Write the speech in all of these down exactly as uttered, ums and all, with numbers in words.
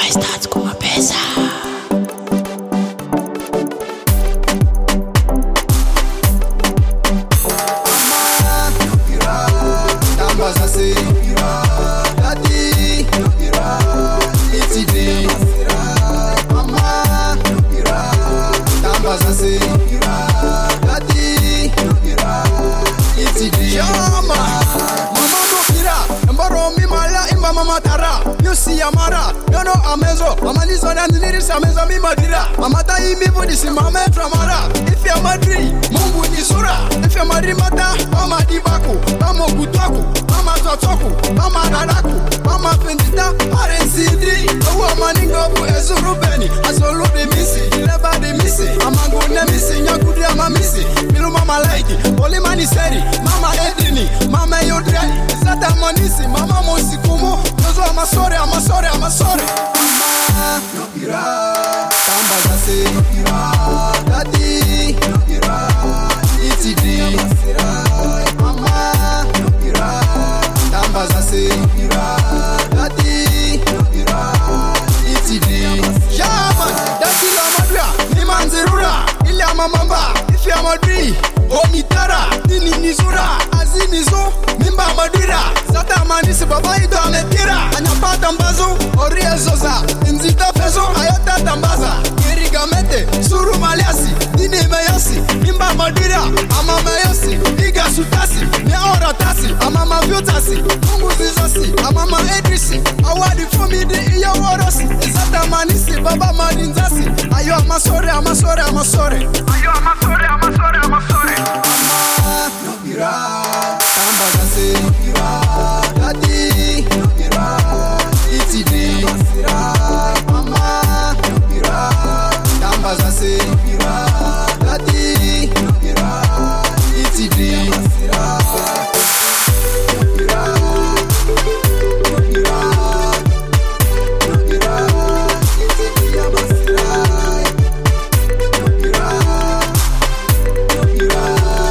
mais status com uma peça. Mama Tara, you see Amara, you know Amezo, Mama Nizona Niris Ameza mi Madira, Mama Tai mi Budisi Mama Tramara, if you're Madri, Mungu Nisura, if you're Madri Mata, Mama Dibaku, Mama Kutaku, Mama Totoku, Mama Radaku, Mama Pendita, Arencidi, Owa Maningo, Ezuru Beni, Azolo de Missy, Leba de Missy, Amango Nemisi, Yakudi Ama Missy, Milu Mama Laiki, Polimani Seri, Mama Edini, Mama Yodre, Zata Manisi, Mama Mosikumo, Nozo Amasore, Amasore, Amasore. Mama, no pira, Tambazase, no pira, Daddy, no pira, E T D, Mama, no pira, Tambazase, no pira, Daddy, no pira, E T D. Yaman, Daddy la Madra, Niman Zerura, Illa Mamamba, if you're Madri, Omitara, Nini Nizura, Azinizo, Mimba Madira, Zata Manisi Baba Ido Ametira, Anyapa Tambazo, Oria Zoza, Nzita Fezo, Ayata Tambaza, Gerigamete, Suru Maliasi, Nini Mayasi, Mimba Madira, Ama Mayasi, Iga Sutasi, Neora Tasi, Amama Vyotasi, Mungu Zizasi, Amama Edrisi, Awadi Fumidi Iya Warosi, Zata Manisi Baba Madinzasi, Ayo Amasore, Amasore, Amasore, Ayo Amasore, Amasore, Amasore. Mama, no pira, Tambazase, no pira, Daddy, no pira, E T D, Mama, no pira, Tambazase, no pira, Daddy, no pira, E T D, no pira, no pira, no pira, E T D, Amasira, no pira, no pira.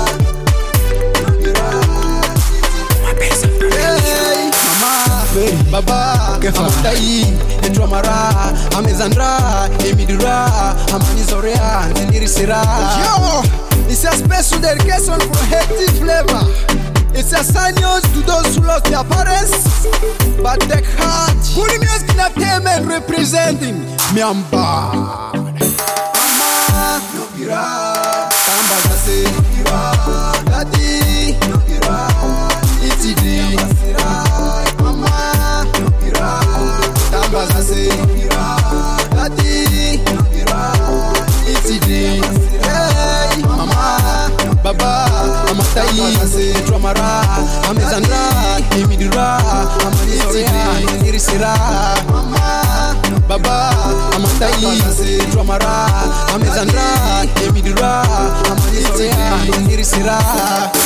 Baba, Amatai, Etramara, Amezandra, Emidura, Amanizorea, Nirisira. Yo, it's a special dedication for healthy flavor. It's a sign to those who lost their parents, but the heart. Good music entertainment representing Myanmar. Mama, no pira, Tambazase, no pira, Daddy, no pira, E T D, Mama, no pira, Tambazase, no pira, Daddy, no pira, E T D. Hey, Mama, Baba, Amatai, Etramara, Amezandra, Emidura, Amanizorea, Nirisira. Mama, Baba, Amatai, Etramara, Amezandra, Emidura, Amanizorea, Nirisira.